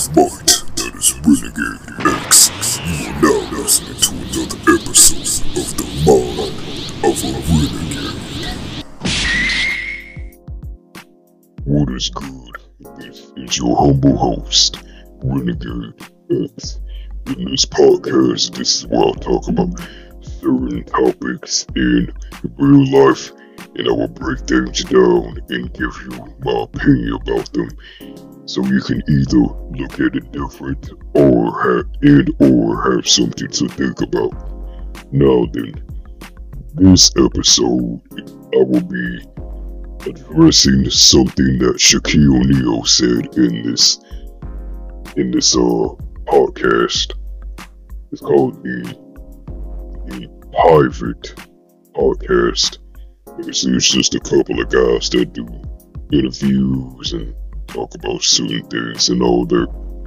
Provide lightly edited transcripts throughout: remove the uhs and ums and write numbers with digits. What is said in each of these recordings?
mind, that is Renegade X. You are now listening to another episode of the Mind of a Renegade. What is good? This is your humble host, Renegade X. In this podcast, this is where I'll talk about certain topics in real life, and I will break things down and give you my opinion about them, so you can either look at it different or have something to think about. Now then, this episode I will be addressing something that Shaquille O'Neal said in this podcast. It's called the Pivot Podcast. It's just a couple of guys that do interviews and talk about certain things and all that.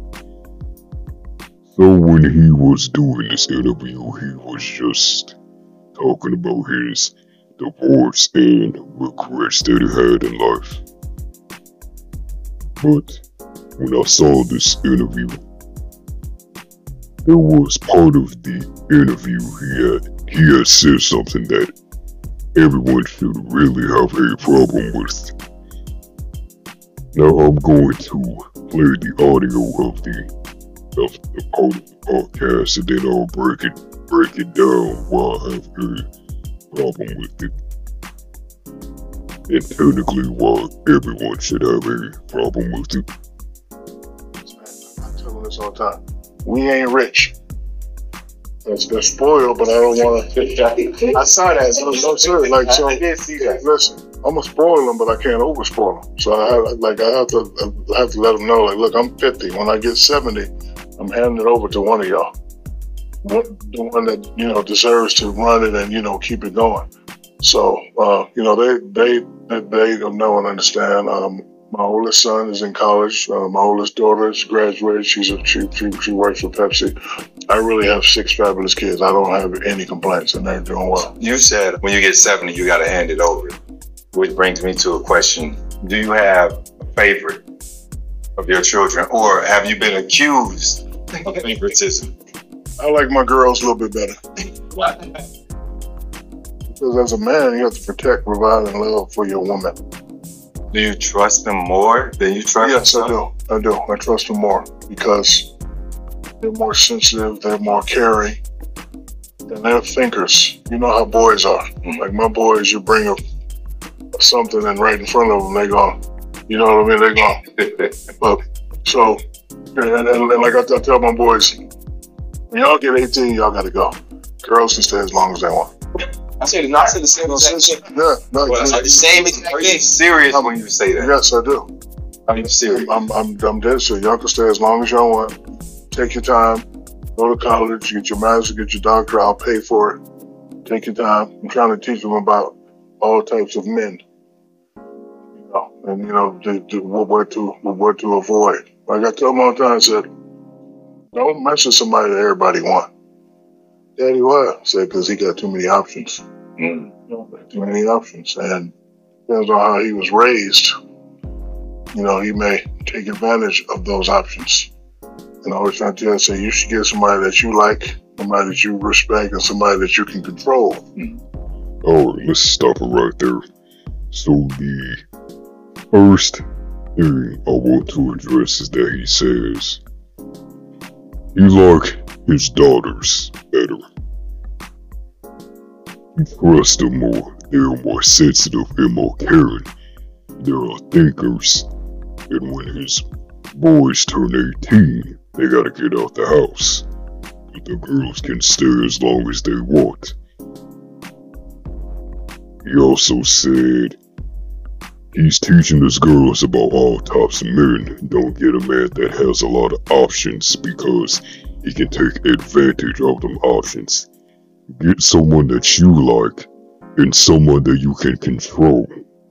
So when he was doing this interview, he was just talking about his divorce and regrets that he had in life. But when I saw this interview, there was part of the interview he had said something that everyone should really have a problem with. Now I'm going to play the audio of the part of the podcast, and then I'll break it down why I have a problem with it, and technically why everyone should have a problem with it. I tell them this all the time. We ain't rich. They're spoiled, but I don't want to. I saw that. So no sir. Like so. I did see that. Listen, I'm gonna spoil them, but I can't over spoil them. So I have to let them know. Like, look, I'm 50. When I get 70, I'm handing it over to one of y'all. The one that deserves to run it and keep it going. So they don't know and understand. My oldest son is in college. My oldest daughter is graduated. She works for Pepsi. I really have 6 fabulous kids. I don't have any complaints, and they're doing well. You said when you get 70, you got to hand it over, which brings me to a question. Do you have a favorite of your children, or have you been accused of favoritism? I like my girls a little bit better. Why? Because as a man, you have to protect, provide, and love for your woman. Do you trust them more than you trust Yes, yourself? I do. I trust them more because they're more sensitive, they're more caring, and they're thinkers. You know how boys are. Like my boys, you bring something and right in front of them, they go, you know what I mean? They go. But so, and like I tell my boys, when y'all get 18, y'all got to go. Girls can stay as long as they want. I say the same exact thing. Yeah, no, the same exact thing. Are you serious when you say that? Yes, I do. Are you serious? I'm dead serious. Y'all can stay as long as y'all want. Take your time. Go to college. Get your master's. Get your doctorate. I'll pay for it. Take your time. I'm trying to teach them about all types of men. And what to avoid. Like I tell them all the time, I said, don't mess with somebody that everybody wants. Daddy, why? I said, because he got too many options. Too many options. And depends on how he was raised. He may take advantage of those options. And I always try to tell you, you should get somebody that you like, somebody that you respect, and somebody that you can control. Alright, let's stop it right there. So the first thing I want to address is that he says he like his daughters better. He trusts them more. They're more sensitive and more caring. They are thinkers. And when his boys turn 18, they gotta get out the house. But the girls can stay as long as they want. He also said he's teaching his girls about all types of men. Don't get a man that has a lot of options because he can take advantage of them options. Get someone that you like and someone that you can control.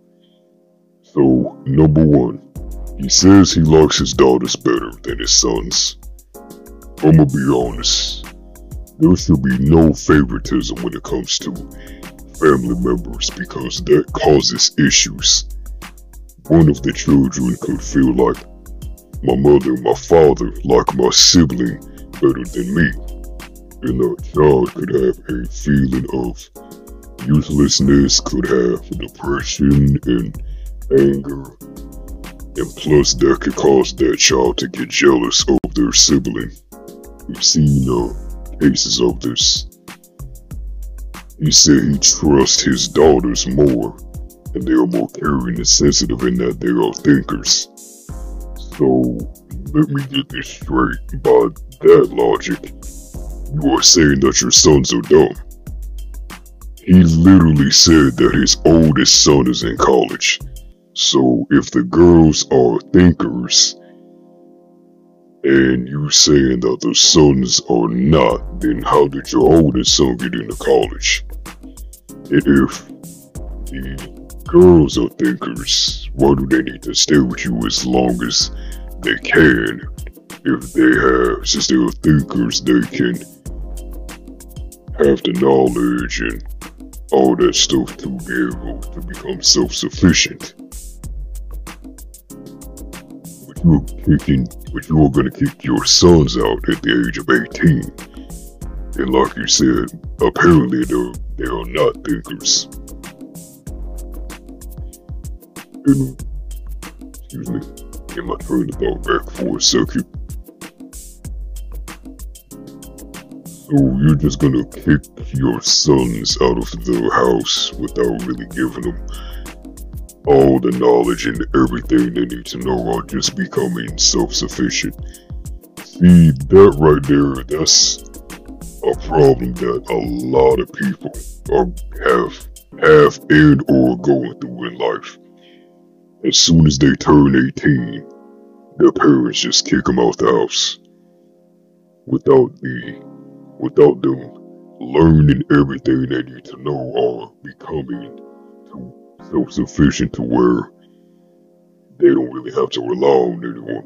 So, number 1, he says he likes his daughters better than his sons. I'ma be honest. There should be no favoritism when it comes to family members because that causes issues. One of the children could feel like my mother and my father like my sibling better than me. And a child could have a feeling of uselessness, could have depression and anger. And plus that could cause that child to get jealous of their sibling. We've seen cases of this. He said he trusts his daughters more, and they are more caring and sensitive in that they are thinkers. So, let me get this straight. By that logic, you are saying that your sons are dumb. He literally said that his oldest son is in college. So, if the girls are thinkers, and you saying that the sons are not, then how did your oldest son get into college? And if the girls are thinkers, why do they need to stay with you as long as they can? If they have, since they are thinkers, they can have the knowledge and all that stuff to be able to become self-sufficient. But you are gonna kick your sons out at the age of 18. And like you said, apparently they are not thinkers. And, excuse me, get my train of thought back for a second. So you're just gonna kick your sons out of the house without really giving them all the knowledge and everything they need to know, or just becoming self-sufficient. See, that right there, that's a problem that a lot of people have and or going through in life. As soon as they turn 18, their parents just kick them out the house without them learning everything they need to know or becoming self-sufficient to where they don't really have to rely on anyone.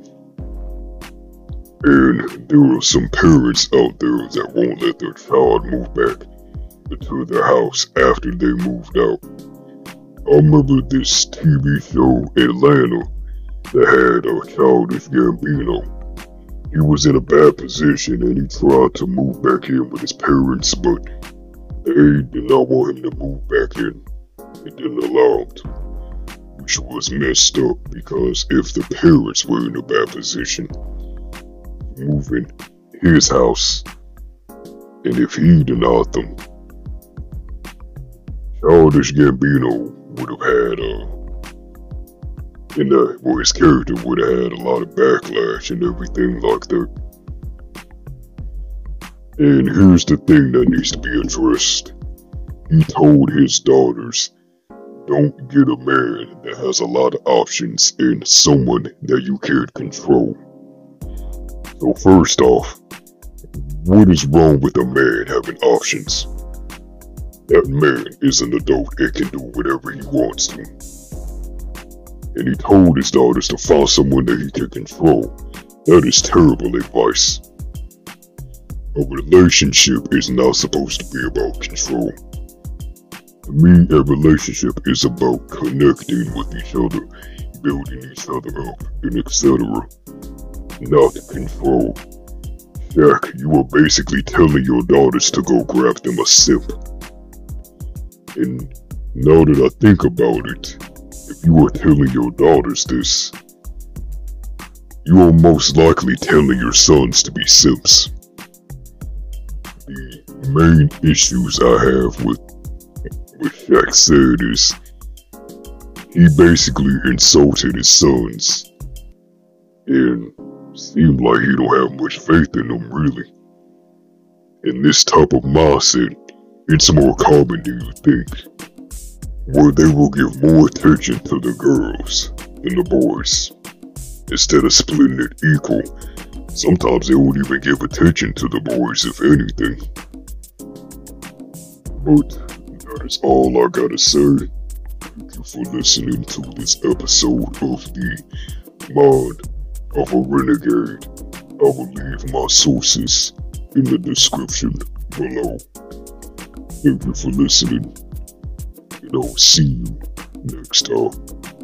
And there are some parents out there that won't let their child move back into their house after they moved out. I remember this TV show, Atlanta, that had a Childish Gambino. He was in a bad position and he tried to move back in with his parents, but they did not want him to move back in. They didn't allow him to, which was messed up, because if the parents were in a bad position, moving his house, and if he denied them, Childish Gambino would have had his character would have had a lot of backlash and everything like that. And here's the thing that needs to be addressed. He told his daughters, don't get a man that has a lot of options and someone that you can't control. So first off, what is wrong with a man having options? That man is an adult and can do whatever he wants to. And he told his daughters to find someone that he can control. That is terrible advice. A relationship is not supposed to be about control. To me, a relationship is about connecting with each other, building each other up, and etc. Not control. Shaq, you are basically telling your daughters to go grab them a simp. And now that I think about it, if you are telling your daughters this, you are most likely telling your sons to be simps. The main issues I have with what Shaq said is he basically insulted his sons and seemed like he don't have much faith in them, really. In this type of mindset, it's more common than you think, where they will give more attention to the girls than the boys. Instead of splitting it equal, sometimes they won't even give attention to the boys, if anything. But that is all I gotta say. Thank you for listening to this episode of the Mind of a Renegade. I will leave my sources in the description below. Thank you for listening, and I'll see you next time.